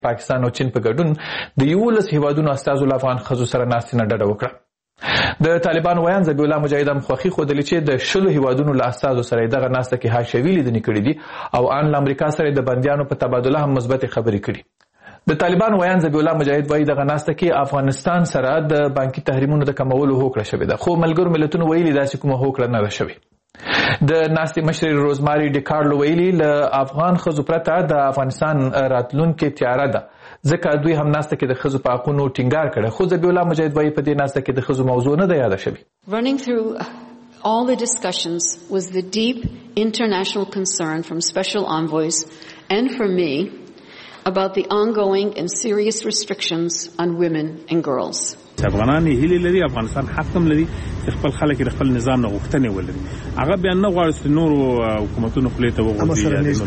پاکستان او چین په ګډون د 11 هیوادونو استازو له افغان ښځو سره ناستې نه ډډه وکړه. د طالبانو ویان ذبیح الله مجاهد هم خوښي ښودلې چې د 10 هیوادونو له استازو سره دغه ناسته کې حاشیوي لیدنې کړې دي او ان له امریکا سره د بندیانو په تبادله هم مثبت خبرې کړي. د طالبان ویان ذبیح الله مجاهد وایي دغه ناسته کې افغانستان سره د بانکي تحریمونو د کمولو هوکړه شوې ده، خو ملګرو ملتونو ویلي داسې کومه هوکړه نه ده شوې. د ناستې مشرې روزماري ډیکارلو ویلي له افغان ښځو پرته د افغانستان راتلونکې تیاره ده، ځکه دوی هم ناسته کې د ښځو په حقونو ټینګار کړی، خو ذبیح الله مجاهد وایي په دې ناسته کې د ښځو موضوع نه ده یاده شوې. Running through all the discussions was the deep international concern from special envoys and from me about the ongoing and serious restrictions on women and girls. افغانان هیله لري، افغانستان حق هم لري چې خپل خلک د خپل نظام نه غوښتنې ولري. هغه بیا نه غواړي چې نورو حکومتونو خولې ته وغورځي.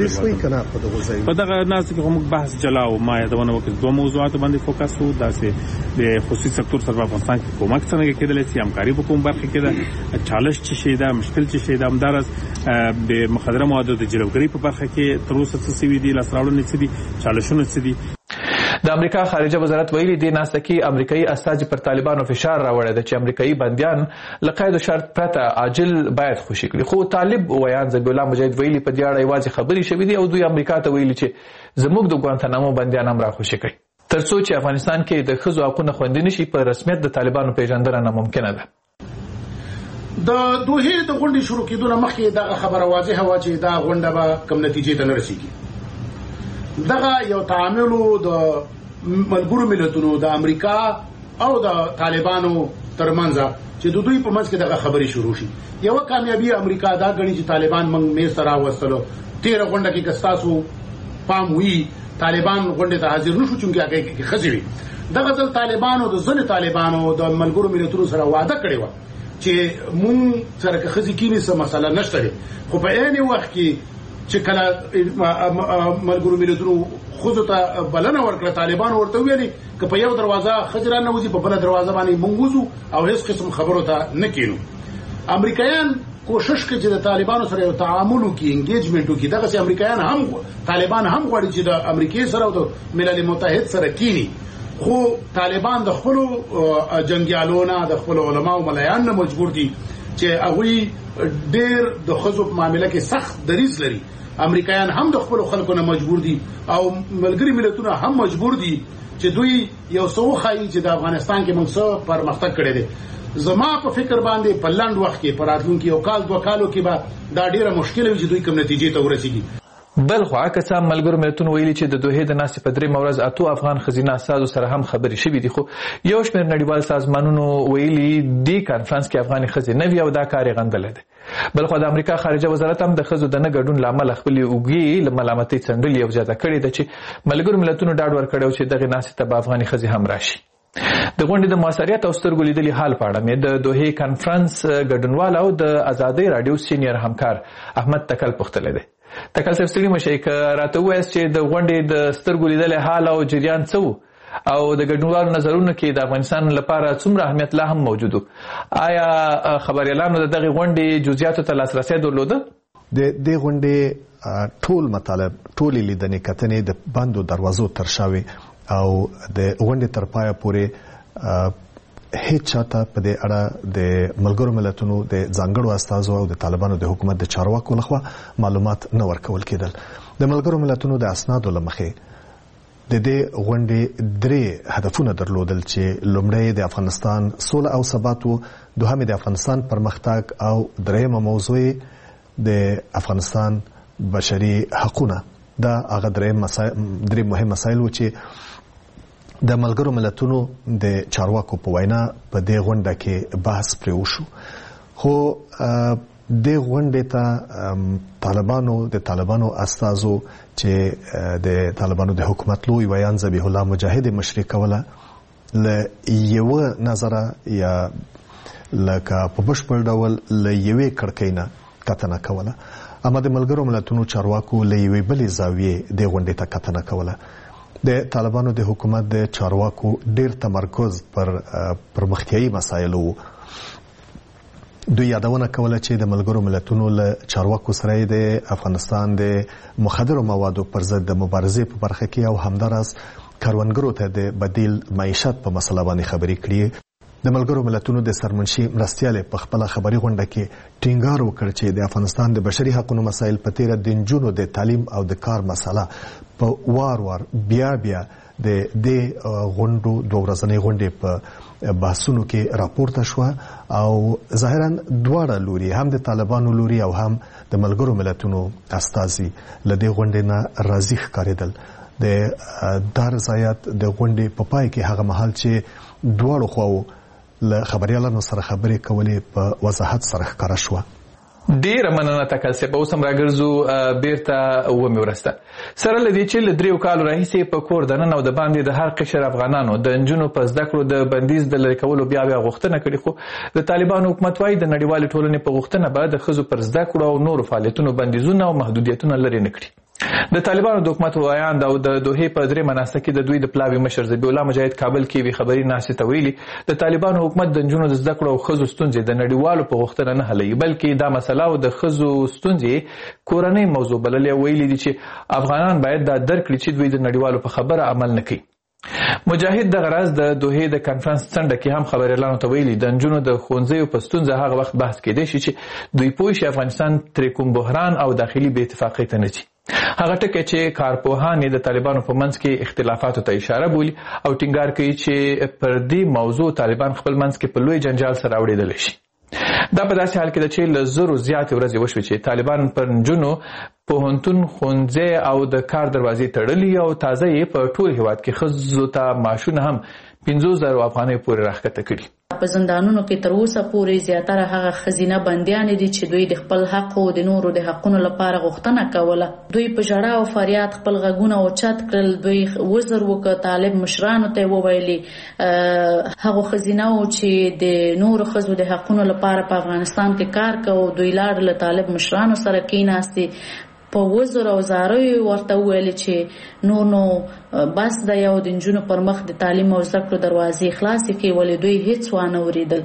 په دغه ناسته کې موږ بحث جلا و ما یادونه وکړه، دوه موضوعاتو باندې فوکس وو، داسې د خصوصي سکتور سره په افغانستان کې کومک څنګه کېدلی شي، همکاري په کوم برخه کې ده، چالش څه شی ده، مشکل څه شی ده، همداراز د مخدره موادو د جلوګرۍ په برخه کې تر اوسه څه سوي دي، لاسته راوړنې څه دي، چالشونه څه دي. د امریکا خارجه وزارت ویلي دې ناسته کې امریکایي استازي پر طالبانو فشار راوړی دی چې امریکایي بندیان له قید و شرط پرته عاجل باید خوشي کړي، خو طالب ویان ذبیح الله مجاهد ویلي په دې اړه یوازې خبرې شوې دي او دوی امریکا ته ویلي چې زموږ د ګوانتانامو بندیان هم راخوشي کړي تر څو چې افغانستان کې د ښځو حقونه خوندي نشي. په رسمیت د طالبانو پیژندنه ناممکنه ده. د دوحې د غونډې شروع کېدو نه مخکې دغه خبره واضحه وه چې دا غونډه به کوم نتیجې ته نه رسېږي. دغه یو تعامل د ملګرو ملتونو د امریکا او د طالبانو ترمنځ چې د دوی په منځ کې دغه خبرې شروع شي. یو کامیابی امریکا دا غني چې طالبان موږ میز ته راوستلو. 13 غونډه کې کستاسو پام وی طالبان غونډه ته حاضر نشو چې هغه کې خزوي. دغه ځل طالبانو د ځنې طالبانو د ملګرو ملتونو سره وعده کړې و چې مونږ سره که خزي کینی څه مسله نشته، خو په عین وخت کې چې کله ملګرو ملتونو خود ته بلنه ورکړه طالبان ورته ویلي که په یو دروازه خجران نه وځي په بل دروازه باندې مونږ وځو او هیڅ قسم خبرو ته نه کینو. امریکایان کوشش کوي چې د طالبانو سره یو تعامل وکړي، انګیجمنت وکړي. دغه چې امریکایان هم طالبان هم غواړي چې د امریکای سره او د ملل متحد سره کینی، خو طالبان د خپل جنگیالونو د خپل علماو ملایان نه مجبور دي چې هغه ډېر د خزو په معاملې کې سخت دریځ لري. امریکایان هم د خپل خلکو نه مجبور دي او ملګری ملتونه هم مجبور دي چې دوی یو څو خایي چې د افغانستان کې موږ څه پرمختګ کړی دی. زما په فکر باندې په لنډ وخت کې په راتلونکي یو کال دوه کالو کې به دا ډیره مشکله وي چې دوی کوم نتیجې ته ورسیږي. بل خو عکسه ملګرو ملتونو ویلي چې د دوحې د ناستې په 3 ورځ 8 افغان ښځینه استازو سره هم خبرې شوې دي، خو یو شمېر نړیوال سازمانونو ویلي دې کانفرنس کې افغاني ښځې نه وي او دا کار یې غندلی دی. بل خو د امریکا خارجه وزارت هم د ښځو د نه ګډون له امله خپلې اوږې له ملامتۍ څنډلې او زیاته کړې ده چې ملګرو ملتونو ډاډ ورکړی چې دغې ناستې ته به افغاني ښځې هم راشي. د غونډې د مؤثریت او سترګو لیدلي حال په اړه مې د دوحې کانفرنس ګډونوال او د ازادۍ راډیو سینیر همکار احمد تکل پوښتلی دی. تکل صاحب ستړي مشئ که راته ووایاست چې د غونډې د سترګو لیدلي حال او جریان څه و او د ګډونوالو نظرونه کې د افغانستان لپاره څومره اهمیت لا هم موجود و؟ آیا خبریالانو د دغې غونډې جزئیاتو ته لاسرسی درلوده؟ د دې غونډې ټول مطالب ټولې لیدنې کتنې د بندو دروازو تر شاوې او د غونډې تر پایه پورې هیڅ چاته په دې اړه د ملګرو ملتونو د ځانګړو استازو او د طالبانو د حکومت د چارواکو لخوا معلومات نه ورکول کېدل. د ملګرو ملتونو د اسنادو له مخې د دې غونډې 3 هدفونه درلودل چې لومړی د افغانستان سوله او ثبات و، دوهم د افغانستان پرمختګ او دریمه موضوع د افغانستان بشري حقونه. دا هغه درې مهم مسایل و چې د ملګرو ملتونو د چارواکو په وینا په دې غونډه کې بحث پرې وشو. خو د غونډې ته د طالبانو استازو چې د طالبانو د حکومت لوی ویان ذبیح الله مجاهد مشري کوله له یو نظره یا لکه په بشپړ ډول له یوې کړکۍ نه کتنه کوله، اما د ملګرو ملتونو چارواکو له یوې بلې زاویې د غونډې ته کتنه کوله. د طالبانو د حکومت د چارواکو ډیر تمرکز پر پرمختیایي مسایلو. دوی یادونه کوله چې د ملګرو ملتونو له چارواکو سره د افغانستان د مخدرو موادو پر ضد د مبارزې په برخه کې او همداراز کروندګرو ته د بدیل معیشت په مسله باندې خبرې کړې. د ملګرو ملتونو د سرمنشي مرستیال په خپل خبري غونډه کې ټینګار وکړ چې د افغانستان د بشري حقوقو مسایل په تیر د نجونو د تعلیم او د کار مسله په وار بیا د غونډو دوه ورځنۍ غونډې په بحثونو کې راپورته شو او ظاهرا دواړه لوري هم د طالبانو لوري او هم د ملګرو ملتونو استازي لدې غونډې نه راضي ښکارېدل. د دار ځایات د غونډې په پای کې هغه مهال چې دواړو خواو له خبريالانو سره خبرې کولې په وضاحت سره ښکاره شو. ډیره مننه تکل به اوس هم راګرځو بیرته ومې ورسته سره لدی چې ل 3 کال راهیسې په کور دننه او د باندې د هر قشر افغانانو د انجونو په زده کړو د بندیز د لری کولو بیا غوښتنه کړې، خو د طالبانو حکومت وايي د نړیوال ټولنې په غوښتنه به د خزو پر زده کړو او نور فعالیتونو بندیزونه او محدودیتونه لري نه کړي. د طالبانو د حکومت وایاند او د دوحې په درې مناسته کې د دوی د پلاوی مشر ذبیح الله مجاهد کابل کې وی خبري ناشته ویلي د طالبانو حکومت د انجونو د زده کړو او خزو ستونزې د نړیوالو په غوښتنه نه حلوي، بلکې دا مسله او د خزو ستونزې کورنۍ موضوع بللې. ویلي دي چې افغانان باید دا درک کړي چې دوی د نړیوالو په خبره عمل نه کوي. مجاهد د غرض د دوحې د کانفرنس څنډه کې هم خبريالانو ته ویلي د انجونو د ښوونځیو په ستونزه هغه وخت بحث کېدی شي چې دوی پوه شي افغانستان تر کوم بحران او داخلي بې اتفاقۍ ته نه ځي. هغه ټکی چې کارپوهان د طالبانو په منځ کې اختلافاتو ته اشاره بولي او ټینګار کوي چې پر دې موضوع طالبان خپل منځ کې په لوی جنجال سره اړېدل شي. دا په داسې حال کې ده چې له زرو زیاتې ورځې وشوې چې طالبان پر نجونو پوهنتون ښوونځی او د کار دروازې تړلي او تازه یې په ټول هیواد کې ښځو ته معاشونه هم 50,000 افغانۍ پورې راښکته کړي. په زندانونو کې تر اوسه پورې زیاتره هغه ښځینه بندیان دي چې دوی د خپل حق او د نورو د حقونو لپاره غوښتنه کوله. دوی په ژړا او فریاد خپل غږونه اوچت کړل. دوی وزر وکړ طالب مشرانو ته وویلي هغه ښځینه او چې د نورو ښځو د حقونو لپاره په افغانستان کې کار کوي دوی لاړ له طالب مشرانو سره کېناستي په وزر او زارۍ ورته ویل چې نو بس د یو د نجونو پر مخ د تعلیم او زده کړو دروازې خلاصې کړي ولې دوی هیڅ وانه وریدل.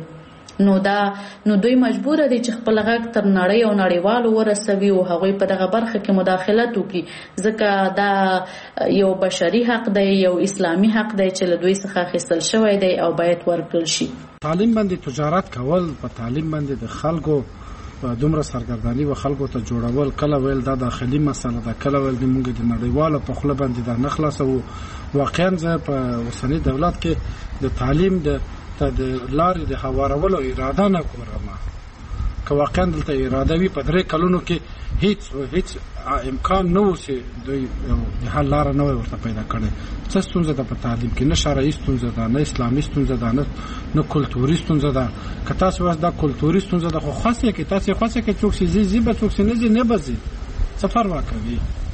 نو دوی مجبور دي چې خپل غږ تر نړۍ او نړیوالو ورسوي او هغوی په دغه برخه کې مداخلت وکړي ځکه دا یو بشري حق دی، یو اسلامي حق دی چې له دوی څخه اخیستل شوی دی او باید ورکړل شي. تعلیم باندې تجارت کول په تعلیم باندې د خلکو دومره سرګردانی و خلکو ته جوړول کله ویل دا داخلي مسله ده کله ویل موږ د نړیوالو په خله باندې دا نه خلاصو. واقعا زه په اوسنی دولت کې د تعلیم د لارې د هوارولو اراده نه کوم. که واقعا دلته اراده وي په 3 کلونو کې هیڅ امکان نه و چې دوی د حل لار نه ورته پیدا کړي. څه ستونزه ده په تعلیم کې؟ نه شرعي ستونزه ده، نه اسلامي ستونزه ده، نه کلتوري ستونزه ده. که تاسو واس دا کلتوري ستونزه ده خو خاصه کې تاسو خاصه کې څوک زی به څوک نه بزي سفر واکوي.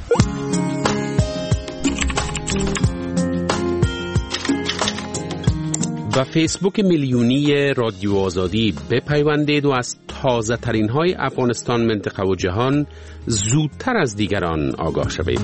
و فیسبوک میلیونی رادیو آزادی بپیوندید و از تازه ترین های افغانستان، منطقه و جهان زودتر از دیگران آگاه شوید.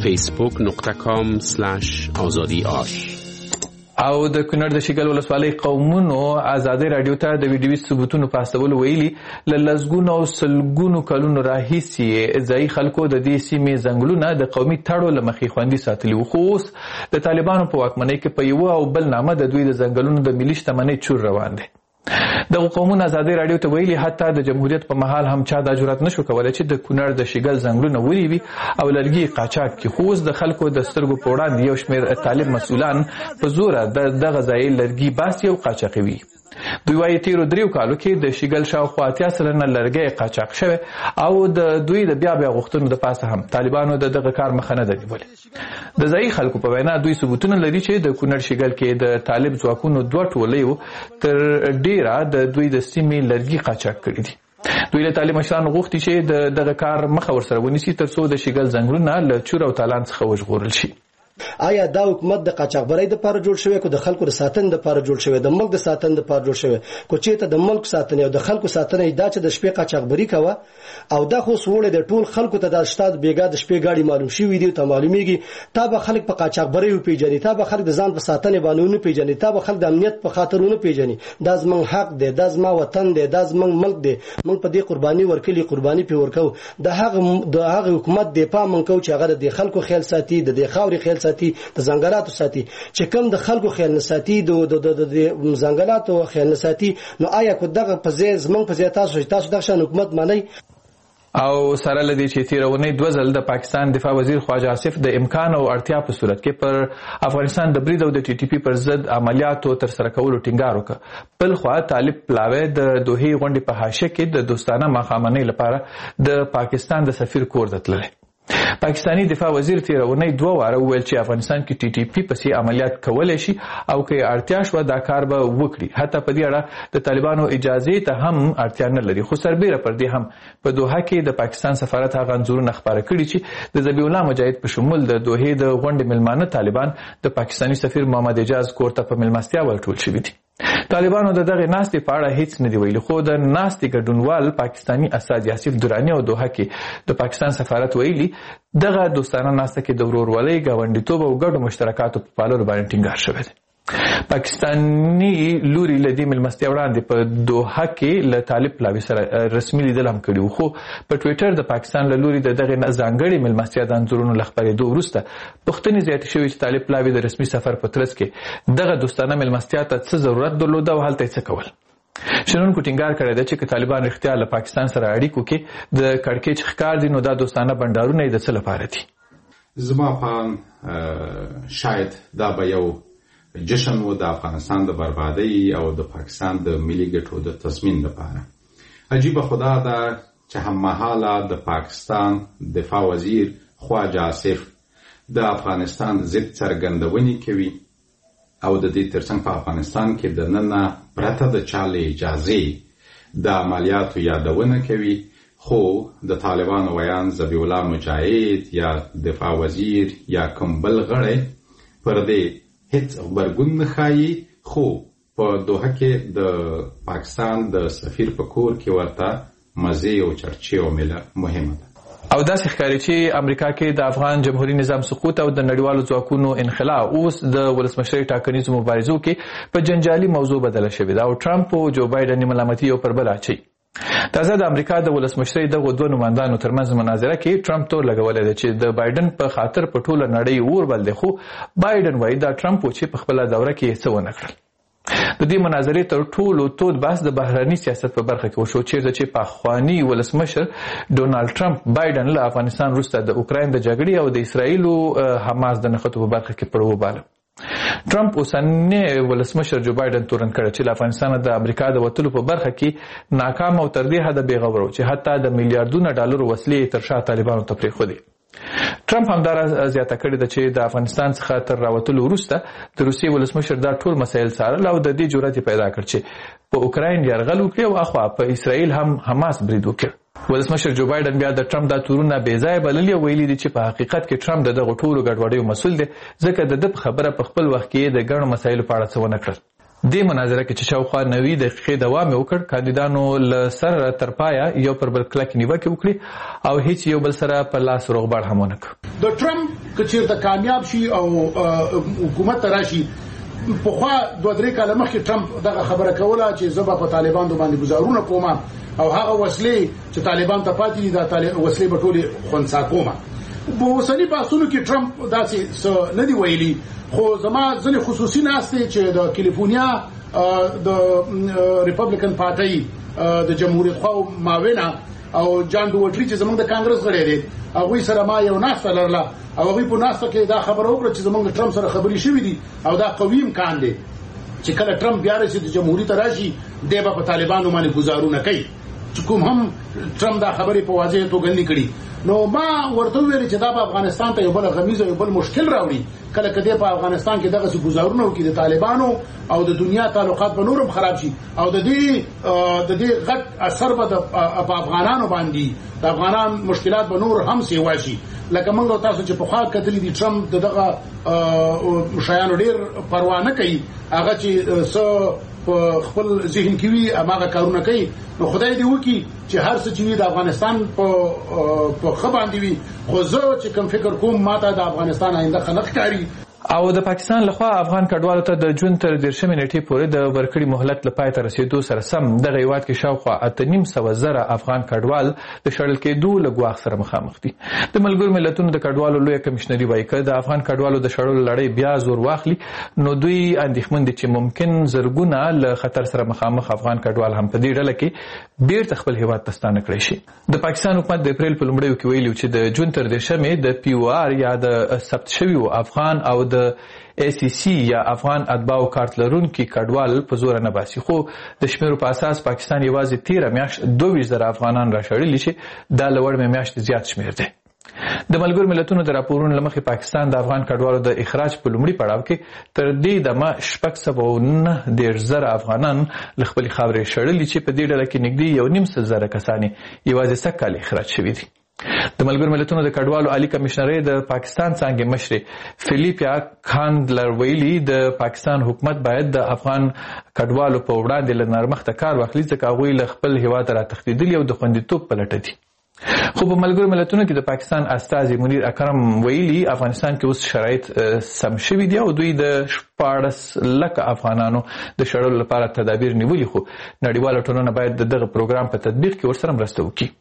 facebook.com/azadi او د کونړ د شیګل ولسوالۍ قومونو آزادۍ رادیو ته د ویډیوي ثبوتونو په استولو ویلي له لسګونو او سلګونو کلونو راهیسې ځایي خلکو د دې سیمې ځنګلونه د قومي تړو له مخې خوندي ساتلي وو، خو اوس د طالبانو په واکمنۍ کې په یو او بل نامه د دوی د ځنګلونو د ملي شتمنۍ چور روان دی. دغه قومونه آزادۍ رادیو ته ویلي حتی د جمهوریت په مهال هم چا دا جرأت نشو کولای چې د کونړ د شیګل ځنګلونه ونیوي او لرګي قاچاق کړي، خو اوس د خلکو د سترګو په وړاندې یو شمېر طالب مسؤلان په زوره دغه ځای لرګي باسي او قاچاقوي. دوی وايي تیرو 3 کالو کې د شیګل شاوخوا 80 سلنه لرګي قاچاق شوی او د دوی د بیا غوښتنو د پاسه هم طالبانو دغه کار مخه نه نیولې. د ځای خلکو په وینا دوی ثبوتونه لري چې د کونړ شیګل کې د طالب ځواکونو 2 ټولۍ تر ډیره د دوی د سیمې لرګي قاچاق کړي دي. دوی له طالب مشرانو غوښتي چې دغه کار مخه ورسره ونیسي ترڅو د شیګل ځنګلونه له چور او تالان څخه وژغورل شي. آیا دا حکومت د قاچاقبرۍ د لپاره جوړ شوی کو د خلکو د ساتنې د لپاره جوړ شوی د ملک د ساتنې د لپاره جوړ شوی کو چې ته د ملک ساتنې او د خلکو ساتنې دا چې د شپې قاچاقبرۍ کوه او دا خو سوړې د ټول خلکو ته د شتاد بیګا د شپې گاډي معلوم شي وي دي ته معلومیږي تا به خلک په قاچاقبرۍ پیژني، تا به خلک د ځان په ساتنې باندې پیژني، تا به خلک د امنیت په خاطرونه پیژني. دا زمون حق دی، دا زما وطن دی، دا زمون ملک دی، موږ په دې قرباني ورکړي، قرباني په ورکو. د هغه حکومت د پام من کو چې هغه د خلکو خیال ساتي، د خاوري خیال ساتي د ځنګلاتو ساتي چې کوم د خلکو خیال نه ساتي د ځنګلاتو خیال نه ساتي نو آیا کو دغه په ځای زمونږ په ځای تاسو دغه شان حکومت مانی او سره لدی چې تیرونی 2 ځل د پاکستان دفاع وزیر خواجه آصف د امکان او اړتیا په صورت کې پر افغانستان د برید او د ټي ټي پی پر ضد عملیاتو تر سره کولو ټینګار وکړ. بل خو طالب پلاوی د دوحې غونډې په حاشیه کې د دوستانه مخامنۍ لپاره د پاکستان د سفیر کور ته تللی. پاکستانی دفاع وزیر تیرونی 2 واره ویل چې افغانستان کې ټي ټي پی پسې عملیات کولای شي او که اړتیا شوه دا کار به وکړي. حتی په دې اړه د طالبانو اجازې ته هم اړتیا نه لري. خو سربیره پر دې هم په دوحه کې د پاکستان سفارت هغه انځورونه خپاره کړي چې د ذبیح الله مجاهد په شمول د دوحې د غونډې ملمانه طالبان د پاکستانی سفیر محمد اجاز کور ته په ملمستیا ورټول شوي دي. طالبانو د دغه ناستې په اړه هیڅ نه دی ویلي، خو د ناستې ګډونوال پاکستانی اسد یاسف درانی او دوحه کې د پاکستان سفارت ویلي دغه دوستانه ناسته کې د ورورولۍ ګاونډیتوب او ګډو مشترکاتو په پاللو باندې ټینګار شوی دی. پاکستانی لوري لدی ملمستیا وړاندې په دوحه کې له طالب پلاوی سره رسمي لیدل هم کړي خو په ټوئیټر د پاکستان له لوري د دغه ځانګړي ملمستیا د انځورونو له خپرېدو وروسته پوښتنې زیاتې شوې چې طالب پلاوی د رسمي سفر په ترڅ کې دغه دوستانه ملمستیا ته څه ضرورت درلود او هلته څه کول. شنونکو ټینګار کړی دی چې طالبان رښتیا له پاکستان سره اړیکو کې د کړکېچ ښکار دي نو دا دوستانه بنډارونه یې د څه لپاره دي. زما په شاید دا به یو جشن و د افغانستان د بربادۍ او د پاکستان د ملي ګټو د تضمین لپاره. عجیبه خدا ده چې هممهاله د پاکستان دفاع وزیر خواجه آصف د افغانستان ضد څرګندونې کوي او د دې ترڅنګ په افغانستان کې د ننه پرته د چا له اجازې د عملیاتو یادونه کوي، خو د طالبانو ویان ذبیح الله مجاهد یا دفاع وزیر یا کوم بل غړی پر دې هیڅ خبرګون نه ښایي، خو په دوحه کې د پاکستان د سفیر په کور کې ورته مزې او چرچې او میله مهمه ده. او داسې ښکاري چې امریکا کې د افغان جمهوریت نظام سقوط او د نړیوالو ځواکونو انخلا اوس د ولسمشرۍ ټاکنیزو مبارزو کې په جنجالي موضوع بدله شوې ده او ټرمپ او جو بایډن ملامتي یو پر بل اچوي. تازه د امریکا د ولسمشرۍ دغو 2 نمایندانو ترمنځ مناظره کې ټرمپ تور لګولی دی چې د بایډن په خاطر په ټوله نړۍ اور بل دی، خو بایډن وایي دا ټرمپ و چې په خپله دوره کې یې څه ونه کړل. د دې مناظرې تر ټولو تود بحث د بهرني سیاست په برخه کې وشو چیرته چې پخواني ولسمشر ډونالډ ټرمپ بایډن له افغانستان وروسته د اوکراین د جګړې او د اسرائیلو حماس د نښتو په برخه کې پړه وباله. ټرمپ اوسنی ولسمشر جو بایډن تورن کړی چې له افغانستان د امریکا د وتلو په برخه کې ناکام او تر دې حده بېغور و چې حتی د میلیارډونو ډالرو وسلې تر شا طالبانو ته پرېښودې. ټرمپ همدارا زیاته کړې ده چې د افغانستان څخه تر راوتلو وروسته د روسیې ولسمشر دا ټول مسایل څارل او د دې جرأت پیدا کړ چې په اوکراین یرغل وکړي او اخوا په اسرائیل هم حماس برید وکړي. ولسمشر جو بایډن بیا د ټرمپ دا تورونه بې ځایه بللي او ویلي دي چې په حقیقت کې ټرمپ د دغو ټولو ګډوډیو مسؤل دی ځکه د ده په خبره په خپل وخت کې د ګڼو مسایلو په اړه څه ونه کړل. دې مناظره کې چې شاوخوا 90 دقیقې دوام یې وکړ، کاندیدانو له سره تر پایه یو پر بل کلک نیوکې وکړي او هیڅ یو بل سره په لاس روغبړ هم ونه کړ. د ټرمپ که چېرته کامیاب شي او حکومت ته راشي، پخوا 2-3 کاله مخکې ټرمپ دغه خبره کوله چې زه به په طالبانو باندې ګزارونه کوم او هغه وسلې چې طالبان ته پاتې دي دا وسلې به ټولې خنثی کوم. په اوسني بحثونو کې ټرمپ داسې څه نه دی ویلي، خو زما ځینې خصوصي ناستې چې د کیلیفورنیا د ریپبلیکن پارټۍ د جمهوریت خوا معاونه او جان ډوټري چې زمونږ د کانګرس غړی دی هغوی سره ما یو ناسته لرله او هغوی په ناسته کې دا خبره وکړه چې زمونږ ټرمپ سره خبرې شوې دي او دا قوي امکان دی چې کله ټرمپ بیا راشي د جمهوریت ته راشي دی به په طالبانو باندې ګزارونه کوي، چې کوم هم ټرمپ دا خبرې په واضح توګه نه کړي. نو ما ورته ویل چې دا به افغانستان ته یو بل غمیزه یو بل مشکل راوړي کله کله په افغانستان کې دغه ګزارونه وکړي د طالبانو او د دنیا تعلقات به نورم خراب شي او د دې غټ اثر به په افغانانو باندې د افغانان مشکلات به نور هم سیوا شي. لکه موږ تاسو چې په خوا کتلې دي ټرمپ دغه شیانو ډیر پروا نه کوي، هغه چې په خپل ذهن کې وي هغه کارونه کوي. نو خدای دې وکړي چې هر څه چې د افغانستان په خبر باندې وي، خو زه چې کوم فکر کوم ماته د افغانستان آینده خلق کاری. او د پاکستان لخوا افغان کډوالو ته د جون تر 13 نیټې پورې د ورکړي مهلت لپاره تر رسیدو سره سم د هیواد کې شاوخوا 8.5 افغان کډوال د شړل کېدو له ګواښ سره مخامخ دي. د ملګرو ملتونو د کډوالو لوی کمشنري وایي چې د افغان کډوالو د شړلو لړۍ بیا زور واخلي نو دوی اندېښمن دي چې ممکن زرګونه له خطر سره مخامخ افغان کډوال هم په دې ډله کې بیرته خپل هیواد ته ستانه کړی شي. د پاکستان حکومت د اپریل په لومړیو کې ویلي چې د جون تر 13 د POR یا د ثبت شویو افغان او د ACC یا افغان اتباعو کارت لرونکي کډوال په زور نه باسي، خو د شمیرو په اساس پاکستان یوازې 13 میاشت 22,000 افغانان راشړلي چې دا له وړمې میاشتې زیات شمیر دی. د ملګرو ملتونو د راپورونو له مخې پاکستان د افغان کډوالو د اخراج په لومړي پړاو کې تر دې دمه 609,000 افغانان له خپلې خاورې شړلي چې په دې ډله کې نږدې 1,500 کسان یوازې سږ کال اخراج شوي دي. د ملګرو ملتونو د کډوالو عالی کمشنري د پاکستان څنګه مشر فلیپیا کاندلر ویلي د پاکستان حکومت باید د افغان کډوالو په وړاندې له نرمښته کار واخلي ځکه هغوی له خپل هیواد را تښتېدلي او د خوندیتوب په لټه دي. خو په ملګرو ملتونو کې د پاکستان استازي منیر اکرم ویلي افغانستان کې اوس شرایط سم شوي دي او دوی د 14,00,000 افغانانو د شړلو لپاره تدابیر نیولي، خو نړیواله ټولنه باید د دغه پروګرام په تطبیق کې ورسره مرسته وکړي.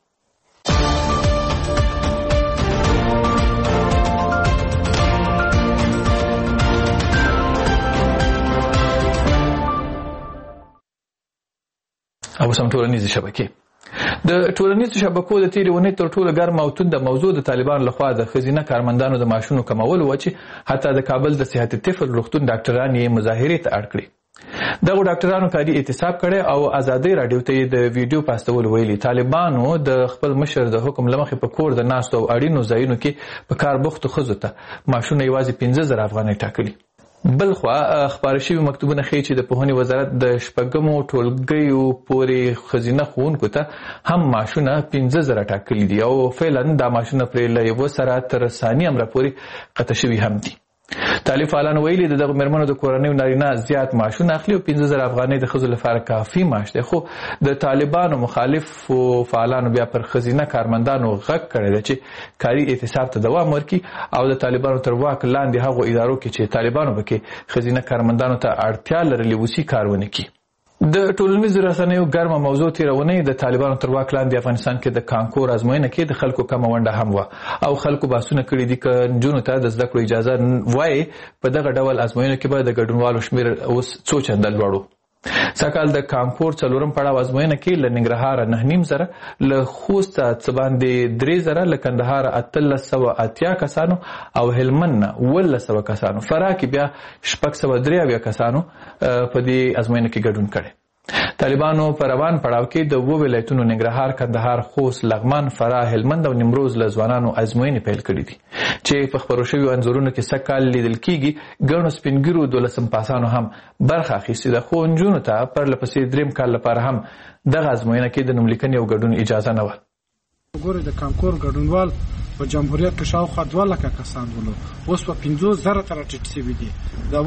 او سم ټولنیزې شبکې د ټولنیزو شبکو د تیرې اونۍ تر ټولو ګرمه او تونده موضوع د طالبانو لخوا د ښځینه کارمندانو د معاشونو کمول و چې حتی د کابل د صحت طفل روغتون ډاکټران یې مظاهرې ته اړ کړي. دغو ډاکټرانو کاري اعتصاب کړی او ازادۍ راډیو ته یې د ویډیو په استولو ویلي طالبانو د خپل مشر د حکم له مخې په کور د ناستو او اړینو ځایونو کې په کار بوختو ښځو ته معاشونه یوازې 15,000 افغانۍ ټاکلي. بلخوا خپاره شوي مکتوبونه ښیي چې د پوهنې وزارت د 6 ټولګیو پورې ښځینه ښوونکو ته هم معاشونه 15,000 ټاکلي دي او فعلا دا معاشونه پرې له 1 سره تر ثاني امره پورې قطع شوي هم دي. طالب فعالانو ویلي د دغو مېرمنو د کورنیو نارینه زیات معاشونه اخلي او 15,000 افغانۍ د ښځو لپاره کافي معاش دی، خو د طالبانو مخالفو فعالانو بیا پر ښځینه کارمندانو غږ کړی دی چې کاري اعتصاب ته دوام ورکړي او د طالبانو تر واک لاندې هغو ادارو کې چې طالبانو پکې ښځینه کارمندانو ته اړتیا لرلې وسي کار ونه کړي. د ټولنیزو رسنیو ګرمه موضوع تېره اونۍ د طالبانو تر واک لاندې افغانستان کې د کانکور ازموینه کې د خلکو کمه ونډه هم وه او خلکو بحثونه کړي دي که نجونو ته د زده کړو اجازه وایي په دغه ډول ازموینو کې به د ګډونوالو شمېر اوس څو چنده لوړ و. سږکال د کانکور 4م پړاو ازموینه کې له ننګرهاره 9,500 له خوسته څه باندې 3,000 له کندهار 1,880 کسانو او هلمند 1,100 کسانو فراه کې بیا 673 کسانو په دې ازموینه کې ګډون کړی. طالبانو په روان پړاو کې د 2 ولایتونو ننګرهار، کندهار، خوست، لغمان، فراه، هلمند او نیمروز له ځوانانو ازموینې پیل کړي دي چې په خپرو شویو انځورونو کې سږ کال لیدل کېږي. ګڼو سپینګیرو 12 پاسانو هم برخه اخیستې ده، خو نجونو ته پرله پسې 3 کال لپاره هم دغه ازموینه کې د نوملیکنې او ګډون اجازه نه وه. وګورئ د کانکور ګډونوال په جمهوریت کې شاوخوا 2,00,000 کسان ولو، اوس په 50,000 ته راټیټ شوي دي. دا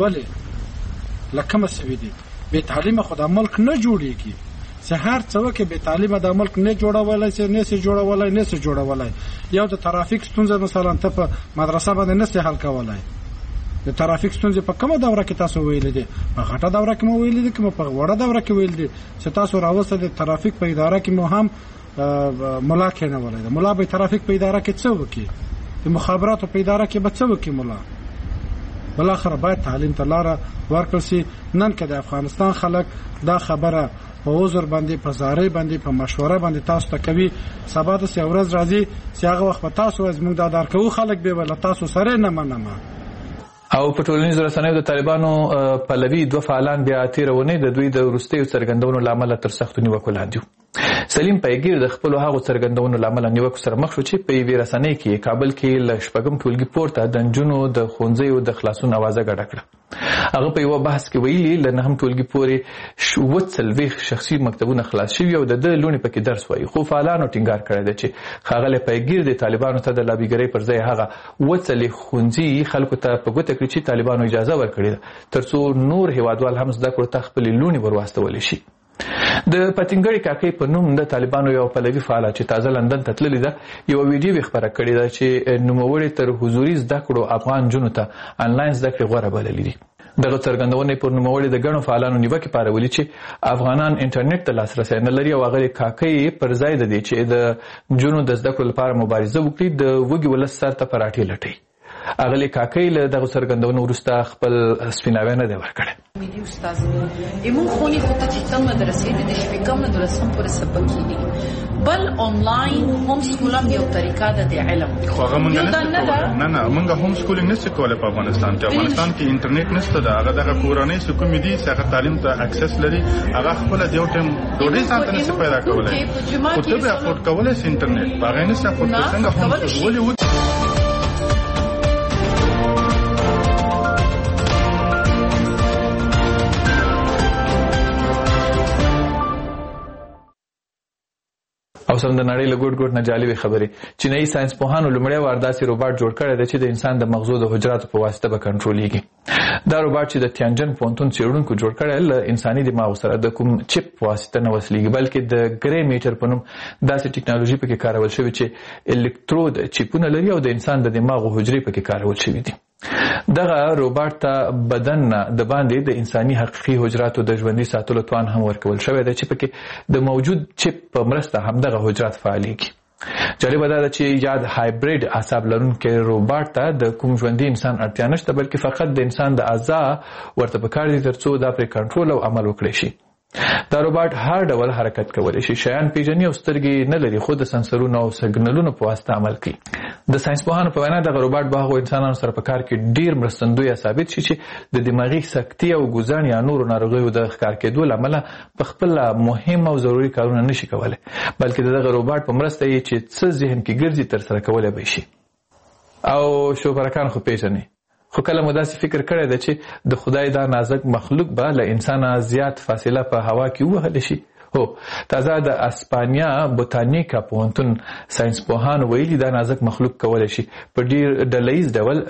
ولې له کومه شوي دي؟ بې تعلیمه خو دا ملک نه جوړېږي. چې هر څه وکړي بې تعلیمه دا ملک نه جوړولی شي، نه شي جوړولی. یو د ترافیک ستونزه مثلا ته په مدرسه باندې نه شي حل کولی. د ترافیک ستونزې په کومه دوره کې تاسو ویلي دي؟ په غټه دوره کې مو ویلي دي که په وړه دوره کې ویلي دي چې تاسو راوسته د ترافیک په اداره کې مو هم ملا کېنولی ده. ملا به ترافیک په اداره کې څه وکړي؟ د مخابراتو په اداره کې به څه وکړي ملا؟ بالاخره باید تعلیم ته لاره ورکړل شي. نن که د افغانستان خلک دا خبره په عذر باندې، په زارۍ باندې، په مشوره باندې تاسو ته کوي، سبا داسې ورځ راځي چې هغه وخت به تاسو وایي زموږ دا دار کوو خلک بې وله تاسو سره نه منمه. او په ټولنیزو رسنیو د طالبانو پلوي 2 فعالان بیا تېره اونۍ د دوی د وروستیو څرګندونو له امله تر سختو نیوکو لاندې وو. سلیم پیګیر د خپلو هغو څرګندونو له امله نیوکو سره مخ شو چې په یوې رسنۍ کې کابل کې له 6 ټولګي پورته د نجونو د ښوونځیو د خلاصون اوازه ګډه کړه. هغه په یوه بحث کې ویلي له 9 ټولګي پورې 40 شخصي مکتبونه خلاص شوي او د ده لوڼې پکې درس وایي، خو فعالانو ټینګار کړی دی چې ښاغلی پیګیر د طالبانو ته د لابیګرۍ پر ځای هغه 40 ښوونځي خلکو ته په ګوته کړي چې طالبانو اجازه ورکړې ده تر څو نور هیوادوال هم زده کړو ته خپلې لوڼې ور واستولی شي. د پتنګړي کاکي په نوم د طالبانو یو پلوي فعال چې تازه لندن ته تللی ده یو ویډیو خبره کړې ده چې نوموړی تر حضوري زده کړو افغان جنو ته انلاین زده کړې غوړه بللې دي. دغه څرګندونې پر نوموړي د ګڼو فعالانو نیوکې پارولې چې افغانان انټرنیټ ته لاسرسی نه لري او هغه کاکي پر ځای د دې چې د جنو د زده کړو لپاره مبارزه وکړي د وګي ولس سر ته پراټې لټي. اغلی کاکي له دغه څرګندونو وروسته خپل سپیناوی نه دی ورکړی. ملي استاد ایمون خونی خو ته چې تم مدرسې د شپږم نه درسم پر سبق کیږي بل آنلاین هوم سکولم یو طریقه ده د علم خو هغه مونږ نه مونږ هوم سکولینګ نشو کولای په افغانستان کې. افغانستان کې انټرنیټ نشته ده. هغه دغه کورنۍ سکوم دي چې هغه تعلیم ته اکسس لري هغه خپل د یو ټیم ډوډۍ ځان ته نشي پیدا کولای. خو ته به افورد کولای شې انټرنیټ هغه نه څه افورد څنګه هوم سکول او سم د نړۍ له ګوټ ګوټ نه جالبې خبرې. چینایي ساينس پوهانو لومړی وار داسې روباټ جوړ کړی دی چې د انسان د مغزو د حجراتو په واسطه به کنټرولېږي. دا روباټ چې د تیانجن پوهنتون څېړونکو جوړ کړی له انساني دماغ سره د کوم چپ په واسطه نه وصلېږي بلکې د ګرې میټر په نوم داسې ټکنالوژي پکې کارول شوې چې الکترود چپونه لري او د انسان د دماغ حجرې پکې کارول شوې دي. دغه روباټ ته بدن د باندې د انساني حقيقي حجراتو د ژوندۍ ساتلو توان هم ورکول شوی دی چې پکې د موجود چپ په مرسته همدغه حجرات فعالېږي. جالبه دا ده چې یاد هایبرید اعصاب لرونکي روباټ ته د کوم ژوندي انسان اړتیا نشته بلکې فقط د انسان د اعضا ورته پکار دي ترڅو دا پرې کنټرول او عمل وکړي شي. دا روباټ هر ډول حرکت کولی شي شیان پیژني او سترګې نه لري خو د سنسرونو او سګنلونو په واسطه عمل کوي. د ساينس پوهانو په وینا دغه روباټ به هغو انسانانو سره په کار کې ډیر مرستندوی ثابت شي چې د دماغي سکتې او ګوزن یا نورو ناروغیو د ښکار کېدو له امله په خپل مهم او ضروري کارونه نشي کولی بلکې دغه روباټ په مرسته یې چې څه ذهن کې ګرځي ترسره کولی به شي. او شوپرکان خو پیژني خو کله مو داسې فکر کړی دی چې د خدای دا نازک مخلوق به له انسانه زیات فاصله په هوا کې ووهلی شي. هو تازه د اسپانیا بوتانیکا پوهنتون ساينس پوهانو ویلي دا نازک مخلوق کولی شي په ډیر ډلهییز ډول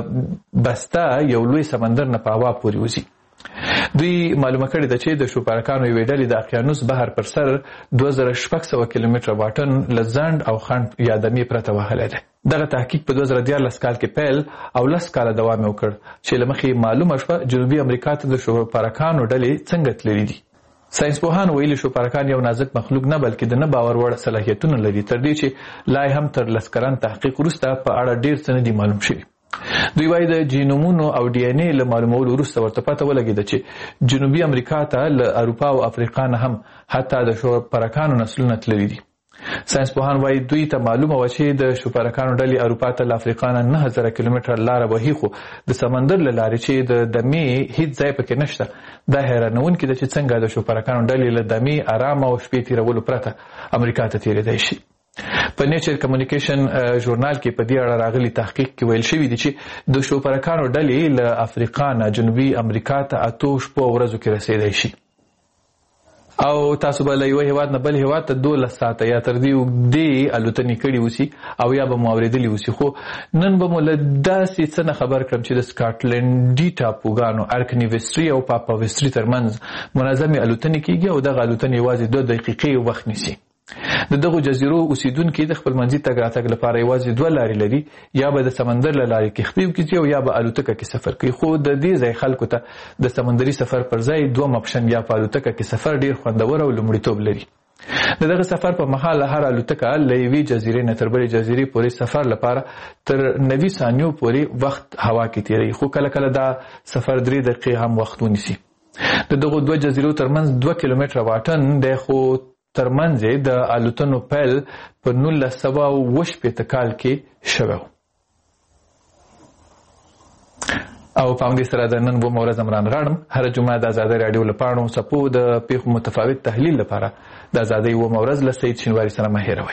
بسته یو لوی سمندر نه په هوا پورې وځي. دوی معلومه کړې ده چې د شوپرکانو یوې ډلې د اقیانوس بحر پر سر 2600 کیلومتره واټن له ځنډ او خنډ یا دمې پرته وهلی دی. دغه تحقیق په 2014 کال کې پیل او 10 کاله دوام وکړ چې له مخې معلومه شوه جنوبي امریکا ته د شوپرکانو ډلې څنګه تللي دي. ساينس پوهان ویلي شوپرکان یو نازک مخلوق نه بلکې د نه باور وړ صلاحیتونه لري تر دې چې لا هم تر 10 کلن تحقیق وروسته په اړه ډیر څه نه دي معلوم شوي. دوی وايي د جینومونو او ډي ان اے له معلومولو وروسته ورته پته ولګېده چې جنوبي امریکا ته له اروپا او افریقا نه هم حتی د شوپرکانو نسلونه تللي دي. ساينس پوهان وايي دوی ته معلومه وه چې د شوپرکانو ډلې اروپا ته له افریقا نه 9000 کیلومتره لاره وهي خو د سمندر له لارې چې د دمې هیڅ ځای پکې نشته. دا حیرانونکي ده چې څنګه د شوپرکانو ډلې له دمې ارامه او شپې تیرولو پرته امریکا ته تیریدای شي. په نیچر کمیونیکیشن ژورنال کې په دې اړه راغلي تحقیق کې ویل شوي دي چې د شوپرکانو ډلې له افریقا نه جنوبي امریکا ته 8 شپو ورځو کې رسیدای شي. او تاسو به له یو هیواد نه بل هیواد ته 12 ساعته یا تر دې اوږدې الوتنې کړې اوسي او یا به مو اورېدلي اوسي. خو نن به مو له داسې څه نه خبر کړم چې د سکاټلنډي ټاپوګانو ارکنیویسټري او پاپاویسټري ترمنځ منظمې الوتنې کېږي او دغه الوتنې یوازې 2 دقیقې وخت نیسي. د دغو جزیرو اوسیدونکي د خپل منځي تګ راتګ لپاره یوازې 2 لارې لري یا به د سمندر له لارې کښتۍ وکړي او یا به الوتکه کې سفر کوي. خو د دې ځای خلکو ته د سمندري سفر پر ځای 2 اپشن یا په الوتکه کې سفر ډیر خوندور او لومړیتوب لري. د دغه سفر په مهال هر الوتکه له یوې جزیرې نه تر بلې جزیرې پورې سفر لپاره تر 90 ثانیو پورې وخت هوا کې تیری خو کله کله دا سفر 3 دقیقې هم وخت ونیسي. د دغو 2 جزیرو ترمنځ 2 کیلومتره واټن دی خو ترمنځ د الوتنو پیل په 1980 کال کې شوی او په همدې سره د نن بوم ورځ عمران غاړم هر جمعه د ازادۍ راډیو له پاڼو څپو د پیښو متفاوت تحلیل لپاره د ازادۍ ورځ له سید شینواري سره مه هېروئ.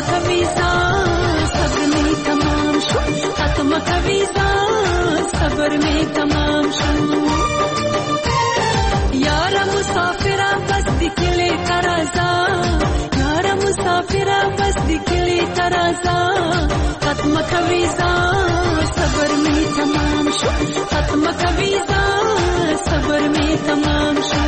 کوي ځان صبر می تمام شو ختم کوي ځان صبر می تمام شو یار مسافر بس دکلی ترازا یار مسافر بس دکلی ترازا ختم کوي ځان صبر می تمام شو ختم کوي ځان صبر می تمام شو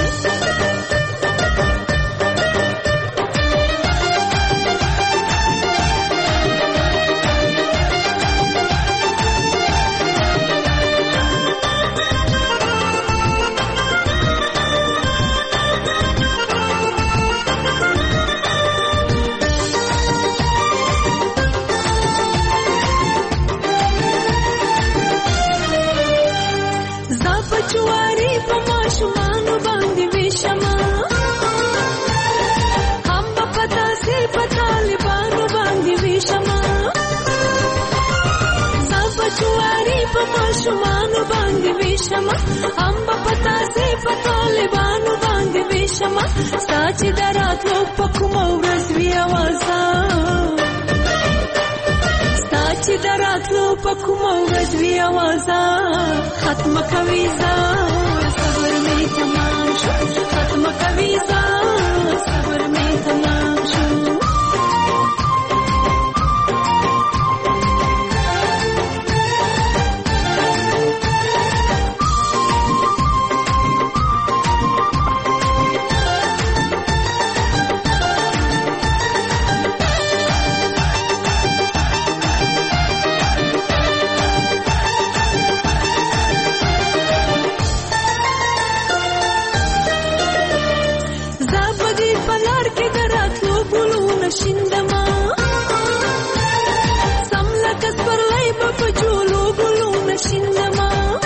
شمانو باندې ویشما امبا پتا سي پطالبانو باندې ویشما ساچ دراتلو پکومو ورځ وی आवाज ساچ دراتلو پکومو ورځ وی आवाज ختم کوي ځان صبر می تمام شو ختم کوي ځان صبر می تمام شو شندما سملا کسبر لای په جولو ګلو نشندما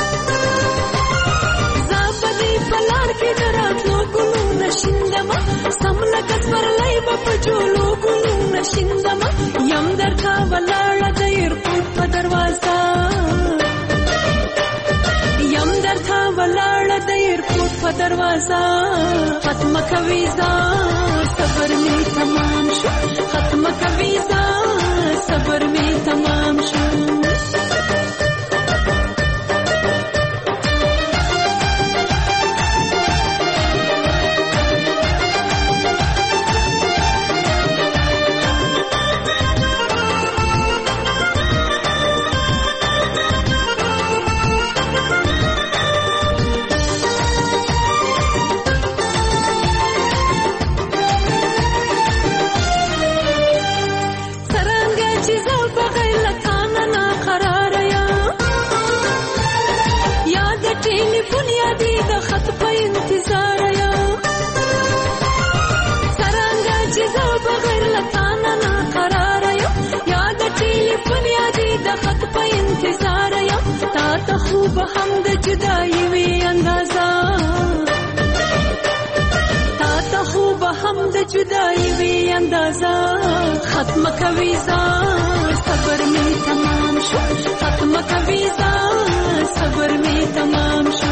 زابدي پلار کې دراتلو ګلو نشندما سملا کسبر لای په جولو ګلو نشندما یم درتا ولاړ د ایرپورټ په دروازه یم درتا ولاړ د ایرپورټ په دروازه ختم کوي ځان صبر می تمام شو ختم کوي ځان صبر می تمام شو خوب هم د جدائی وی اندازا تا ته خوب هم د جدائی وی اندازا ختم کوي ځان صبر می تمام شو ختم کوي ځان صبر می تمام شو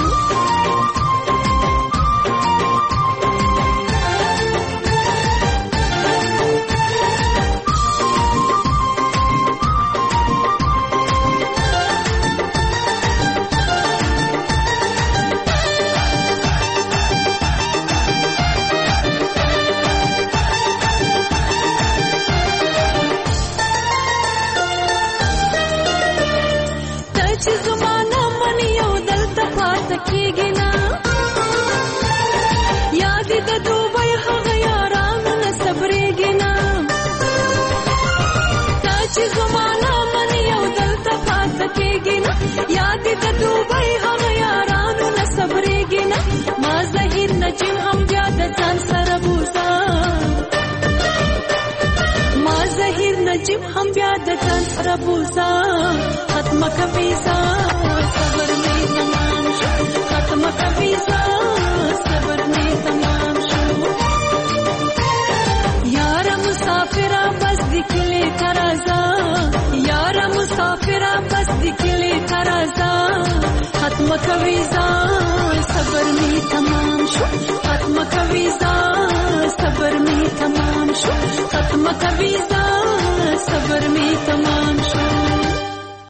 نجم هم بیا د ځان سره بوزا ما زهیر نجم هم بیا د ځان سره بوزا ختم کوي ځان صبر می تمام شو ختم کوي ځان صبر می تمام شو یار مسافر بس دکلی ترازا یار مسافر بس دکلی ترازا ختم کوي ځان صبر می تمام شو ختم کوي ځان صبر می تمام شو ختم کوي ځان صبر می